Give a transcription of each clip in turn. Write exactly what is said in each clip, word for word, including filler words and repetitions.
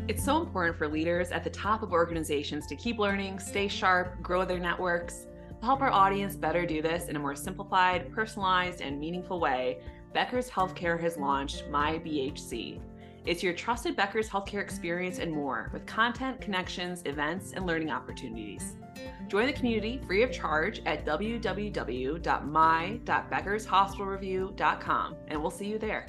It's so important for leaders at the top of organizations to keep learning, stay sharp, grow their networks. To help our audience better do this in a more simplified, personalized, and meaningful way, Becker's Healthcare has launched My B H C. It's your trusted Becker's Healthcare experience and more, with content, connections, events, and learning opportunities. Join the community free of charge at w w w dot my dot beckers hospital review dot com, and we'll see you there.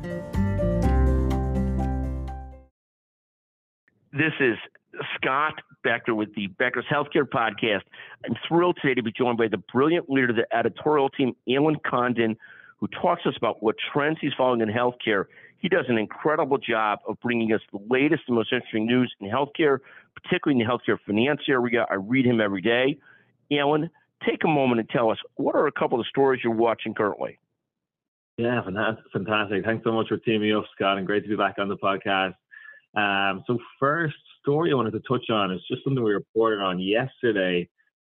This is Scott Becker with the Becker's Healthcare Podcast. I'm thrilled today to be joined by the brilliant leader of the editorial team, Alan Condon, who talks to us about what trends he's following in healthcare. He does an incredible job of bringing us the latest and most interesting news in healthcare, particularly in the healthcare finance area. I read him every day. Alan, take a moment and tell us, what are a couple of stories you're watching currently? Yeah, fantastic. Thanks so much for teaming me up, Scott, and great to be back on the podcast. Um, so first story I wanted to touch on is just something we reported on yesterday.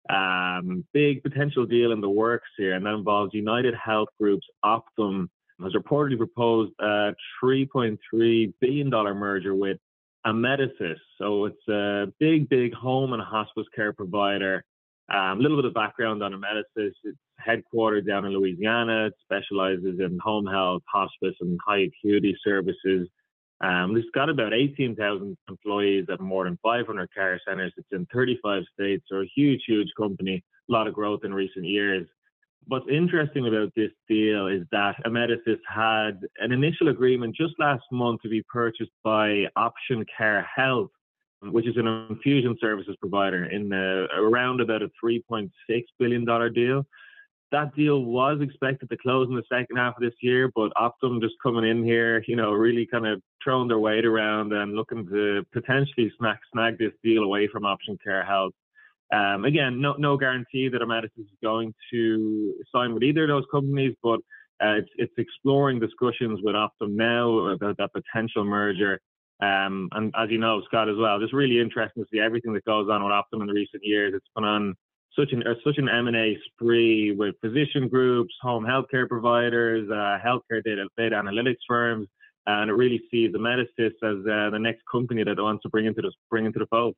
Um, big potential deal in the works here, and that involves United Health Group's Optum has reportedly proposed a three point three billion dollars merger with Amedisys. So it's a big, big home and hospice care provider. A um, little bit of background on Amedisys. It's headquartered down in Louisiana. It specializes in home health, hospice, and high acuity services. Um, it's got about eighteen thousand employees at more than five hundred care centers. It's in thirty-five states, so a huge, huge company, a lot of growth in recent years. What's interesting about this deal is that Amedisys had an initial agreement just last month to be purchased by Option Care Health, which is an infusion services provider, in a, around about a three point six billion dollars deal. That deal was expected to close in the second half of this year, but Optum just coming in here, you know, really kind of throwing their weight around and looking to potentially snag, snag this deal away from Option Care Health. Um, again, no no guarantee that Amedisys is going to sign with either of those companies, but uh, it's it's exploring discussions with Optum now about that potential merger. Um, and as you know, Scott, as well, just really interesting to see everything that goes on with Optum in the recent years. It's been on such an uh, such an M and A spree with physician groups, home healthcare providers, uh, healthcare data, data analytics firms, and it really sees Amedisys as uh, the next company that it wants to bring into the bring into the fold.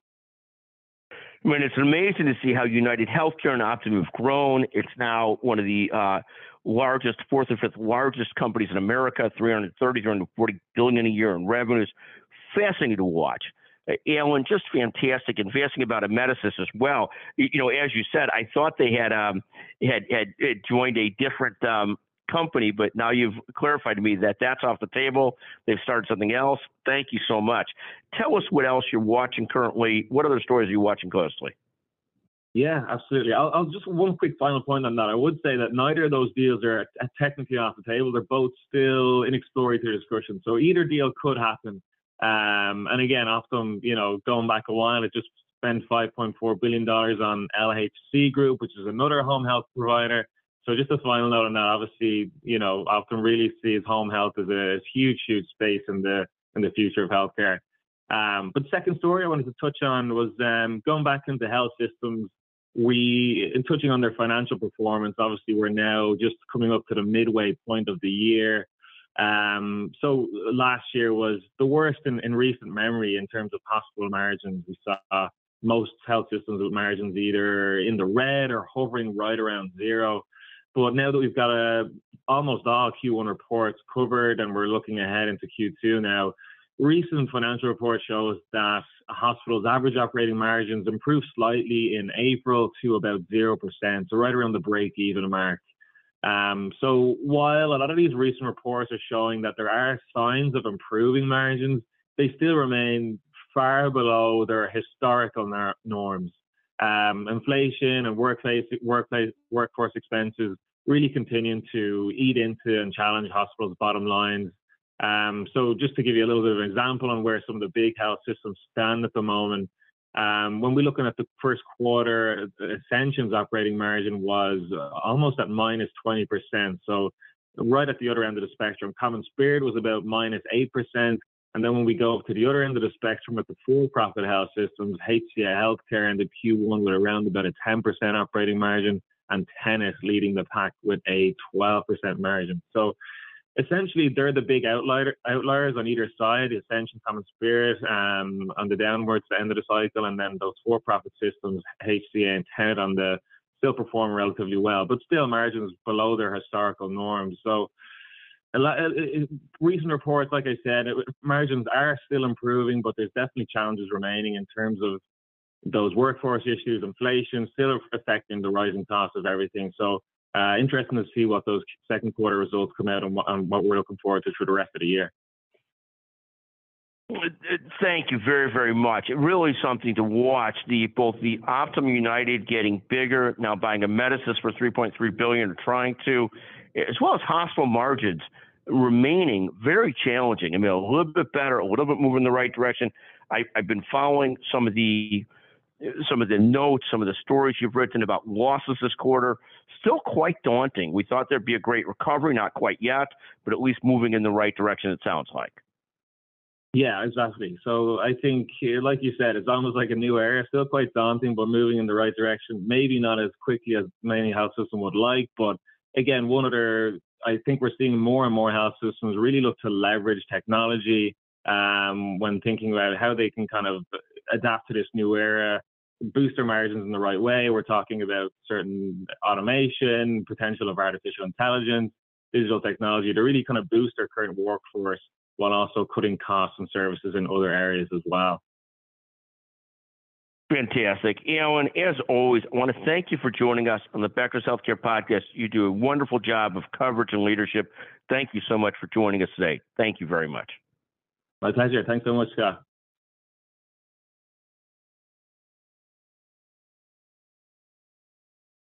I mean, it's amazing to see how United Healthcare and Optum have grown. It's now one of the uh, largest, fourth or fifth largest companies in America, three hundred thirty, three hundred forty billion a year in revenues. Fascinating to watch. Uh, Alan, just fantastic, and fascinating about Amedisys as well. You, you know, as you said, I thought they had um, had, had had joined a different um, company, but now you've clarified to me that that's off the table. They've started something else. Thank you so much. Tell us what else you're watching currently. What other stories are you watching closely? Yeah, absolutely. I'll, I'll just one quick final point on that. I would say that neither of those deals are technically off the table. They're both still in exploratory discussion. So either deal could happen. Um, and again, Optum, you know, going back a while, it just spent five point four billion dollars on L H C Group, which is another home health provider. So just a final note on that, obviously, you know, Optum really sees home health as a huge, huge space in the in the future of healthcare. Um, but the second story I wanted to touch on was um, going back into health systems. We, in touching on their financial performance, obviously we're now just coming up to the midway point of the year. Um, so last year was the worst in, in recent memory in terms of hospital margins. We saw most health systems with margins either in the red or hovering right around zero. But now that we've got a, almost all Q one reports covered and we're looking ahead into Q two now, recent financial report shows that hospitals' average operating margins improved slightly in April to about zero percent, so right around the break-even mark. Um, so while a lot of these recent reports are showing that there are signs of improving margins, they still remain far below their historical nar- norms. Um, inflation and workplace, workplace, workforce expenses really continuing to eat into and challenge hospitals' bottom lines. Um, so just to give you a little bit of an example on where some of the big health systems stand at the moment, um, when we're looking at the first quarter, Ascension's operating margin was almost at minus twenty percent. So right at the other end of the spectrum. CommonSpirit was about minus eight percent. And then when we go up to the other end of the spectrum at the for-profit health systems, H C A Healthcare ended Q one with around about a ten percent operating margin, and Tenet leading the pack with a twelve percent margin. So essentially they're the big outlier, outliers on either side, Ascension, Common Spirit, um, on the downwards end of the cycle, and then those for-profit systems, H C A and Tenet on the still perform relatively well, but still margins below their historical norms. So a lot, it, recent reports, like I said, it, margins are still improving, but there's definitely challenges remaining in terms of those workforce issues, inflation still affecting the rising cost of everything. So uh, interesting to see what those second quarter results come out and what, and what we're looking forward to for the rest of the year. Thank you very, very much. It really is something to watch. The both the Optum United getting bigger, now buying Amedisys for three point three billion dollars, or trying to, as well as hospital margins remaining very challenging. I mean, a little bit better, a little bit moving in the right direction. I, I've been following some of the some of the notes, some of the stories you've written about losses this quarter. Still quite daunting. We thought there'd be a great recovery, not quite yet, but at least moving in the right direction, it sounds like. Yeah, exactly. So I think, like you said, it's almost like a new era, still quite daunting, but moving in the right direction. Maybe not as quickly as many health systems would like, but again, one other, I think we're seeing more and more health systems really look to leverage technology um, when thinking about how they can kind of adapt to this new era, boost their margins in the right way. We're talking about certain automation, potential of artificial intelligence, digital technology to really kind of boost their current workforce, while also cutting costs and services in other areas as well. Fantastic. Alan, as always, I want to thank you for joining us on the Becker's Healthcare Podcast. You do a wonderful job of coverage and leadership. Thank you so much for joining us today. Thank you very much. My pleasure. Thanks so much, Scott.